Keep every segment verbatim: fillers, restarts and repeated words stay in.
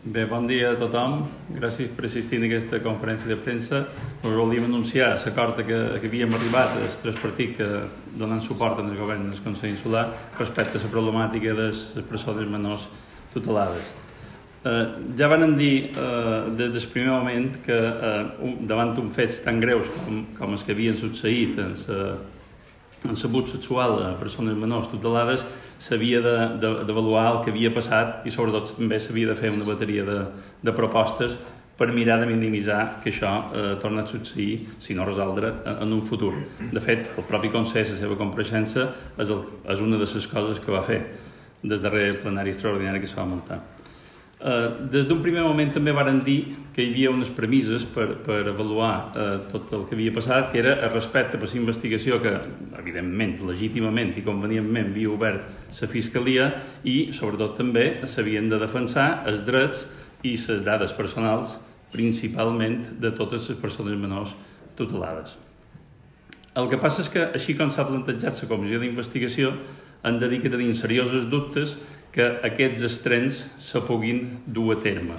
Bé, bon dia a tothom. Gràcies per assistir a aquesta conferència de premsa. Us volíem anunciar l'acord que, que havíem arribat els tres partits que donen suport al govern del Consell Insular respecte a la problemàtica de les persones menors tutelades. Eh, ja van dir eh, des del primer moment que eh, davant d'un fets tan greus com, com els que havien succeït en la en l'abús sexual a persones menors tutelades s'havia d'avaluar el que havia passat i sobretot també s'havia de fer una bateria de, de propostes per mirar de minimitzar que això eh, torna a succeir, si no resoldre, en un futur. De fet, el propi Consell, la seva compareixença, és, el, és una de les coses que va fer des darrer plenari extraordinari que es va muntar. Uh, des d'un primer moment també varen dir que hi havia unes premisses per, per avaluar uh, tot el que havia passat, que era el respecte per la investigació que, evidentment, legítimament i convenientment havia obert la Fiscalia i, sobretot, també s'havien de defensar els drets i les dades personals, principalment de totes les persones menors tutelades. El que passa és que, així com s'ha plantejat la comissió d'investigació, han de dir que tenim seriosos dubtes que aquests estrenes se puguin dur a terme.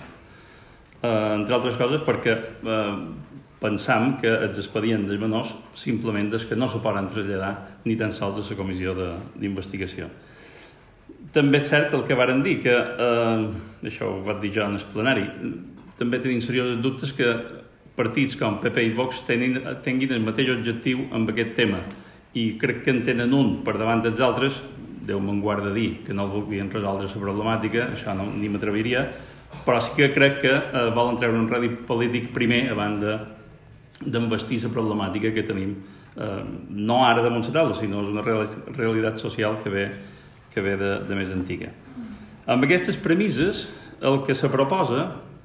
Eh, entre altres coses perquè eh, pensam que els expedients dels menors simplement és que no se poden traslladar ni tan sols a la comissió d'investigació. També és cert el que varen dir, que, eh, això ho vaig dir jo en el plenari, també tenim seriosos dubtes que partits com P P i Vox tenen, tinguin el mateix objectiu amb aquest tema. I crec que en tenen un per davant dels altres, Déu me'n guarda dir que no volien resoldre la problemàtica, això no, ni m'atreviria, però sí que crec que eh, volen treure un rèdit polític primer abans d'envestir la problemàtica que tenim, eh, no ara damunt la taula, sinó és una realitat social que ve, que ve de, de més antiga. Amb aquestes premisses, el que se proposa,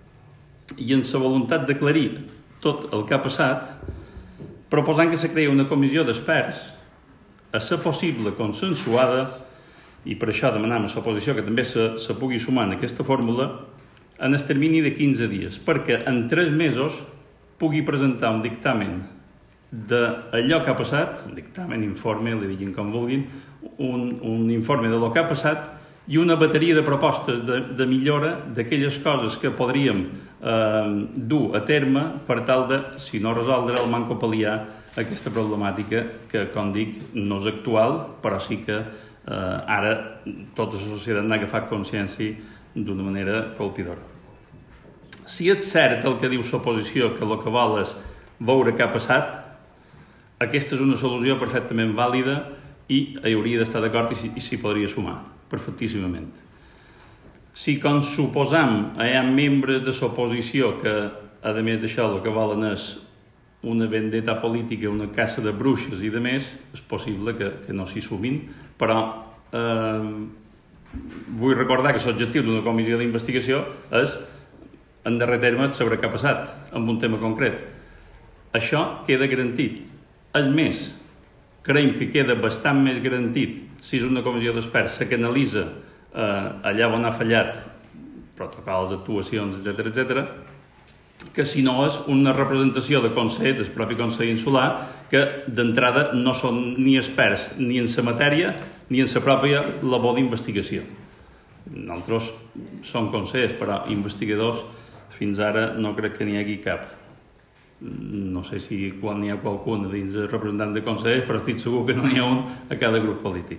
i en la voluntat d'aclarir tot el que ha passat, proposant que se creï una comissió d'experts a ser possible consensuada, i per això demanem a l'oposició que també se, se pugui sumar en aquesta fórmula, en el termini de quinze dies, perquè en tres mesos pugui presentar un dictamen d'allò que ha passat, un dictamen, informe, li diguin com vulguin, un, un informe de lo que ha passat i una bateria de propostes de, de millora d'aquelles coses que podríem eh, dur a terme per tal de, si no resoldre, el manco pal·liar aquesta problemàtica que, com dic, no és actual, però sí que eh, ara tota la societat n'ha agafat consciència d'una manera colpidora. Si és cert el que diu l'oposició, que el que vol és veure què ha passat, aquesta és una solució perfectament vàlida i hi hauria d'estar d'acord i s'hi podria sumar perfectíssimament. Si, com suposam, hi ha membres de l'oposició que, a més d'això, el que volen és una vendetta política, una caça de bruixes i de més, és possible que, que no s'hi sumin, però eh, vull recordar que l'objectiu d'una comissió d'investigació és, en darrer terme, saber què ha passat en un tema concret. Això queda garantit. És més, creiem que queda bastant més garantit si és una comissió d'experts que analitza eh, allà on ha fallat protocols, actuacions, etcètera, etcètera, que si no és una representació de Consell, del propi Consell Insular, que d'entrada no són ni experts ni en la matèria ni en la pròpia labor d'investigació. Nosaltres som consells, però investigadors fins ara no crec que n'hi hagi cap. No sé si quan n'hi ha qualcun dins el representant de consells, però estic segur que no n'hi ha un a cada grup polític.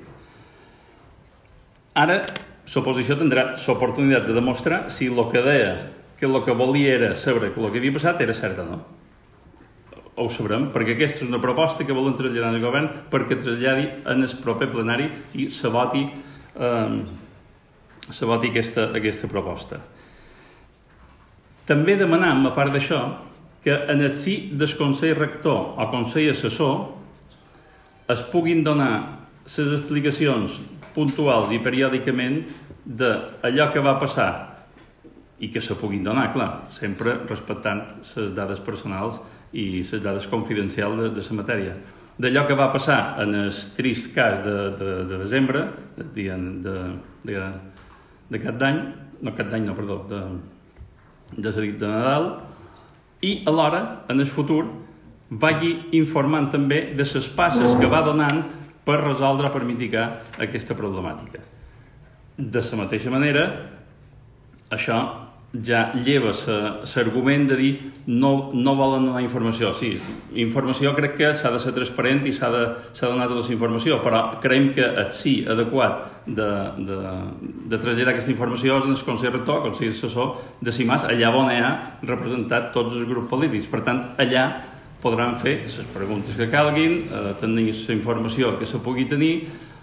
Ara, l'oposició tindrà l'oportunitat de demostrar si el que deia que el que volia era saber que el que havia passat era cert o no. Ho sabrem, perquè aquesta és una proposta que volen traslladar al govern perquè traslladi en el proper plenari i se voti, eh, se voti aquesta, aquesta proposta. També demanam, a part d'això, que en el si del Consell Rector o Consell Assessor es puguin donar les explicacions puntuals i periòdicament d'allò que va passar i que se puguin donar, clar, sempre respectant les dades personals i les dades confidencials de, de la matèria. D'allò que va passar en el trist cas de, de, de desembre, de, de, de, de cap d'any, no cap d'any, no, perdó, de, de, de Nadal, i alhora, en el futur, vagi informant també de les passes que va donant per resoldre, per mitigar aquesta problemàtica. De la mateixa manera, això ja lleva l'argument de dir no, no volen donar informació. Sí, informació crec que s'ha de ser transparent i s'ha de, s'ha de donar tota la informació, però creiem que el sí adequat de, de, de traslladar aquesta informació és en el Consell Rector, el Consell Assessor de CIMAS, allà on hi ha representat tots els grups polítics. Per tant, allà podran fer les preguntes que calguin, eh, tenir la informació que se pugui tenir.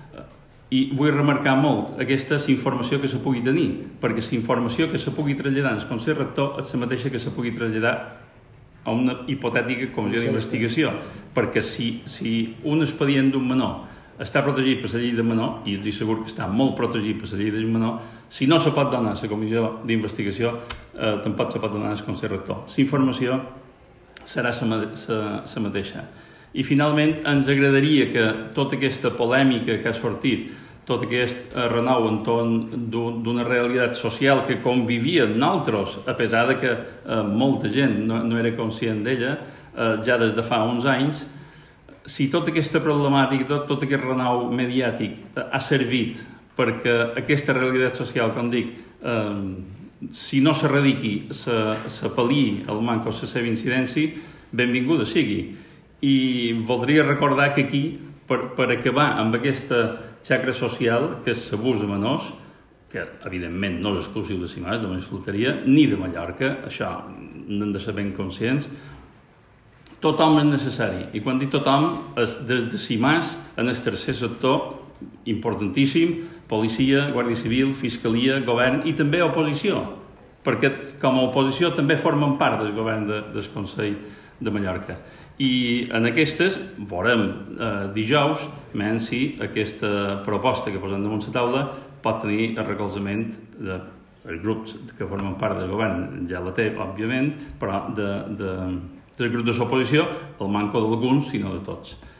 I vull remarcar molt aquesta informació que se pugui tenir, perquè la informació que se pugui traslladar al Consell Rector és la mateixa que se pugui traslladar a una hipotètica comissió d'investigació, perquè si, si un expedient d'un menor està protegit per la llei de menor, i els asseguro que està molt protegit per la llei de menor, si no se pot donar a la comissió d'investigació, eh, tampoc se pot donar al Consell Rector. La informació serà la mateixa. I finalment ens agradaria que tota aquesta polèmica que ha sortit, tot aquest renou entorn d'una realitat social que convivia amb nosaltres, a pesar de que eh, molta gent no, no era conscient d'ella, eh, ja des de fa uns anys, si tota aquesta problemàtica, tot, tot aquest renou mediàtic eh, ha servit perquè aquesta realitat social, com dic, eh, si no s'erradiqui, s'apel·li al manco o la seva incidència, benvinguda sigui. I voldria recordar que aquí, per, per acabar amb aquesta xacra social, que és l'abús de menors, que evidentment no és exclusiu de CIMAS, només faltaria, ni de Mallorca, això n'hem de ser ben conscients, tothom és necessari. I quan dic tothom, és des de CIMAS, en el tercer sector, importantíssim, policia, guàrdia civil, fiscalia, govern i també oposició, perquè com a oposició també formen part del govern de, del Consell de Mallorca. I en aquestes veurem eh, dijous menys si aquesta proposta que posem damunt la taula pot tenir el recolzament dels grups que formen part del govern, ja la té, òbviament, però de, de, del grup de l'oposició, el manco d'alguns, sinó de tots.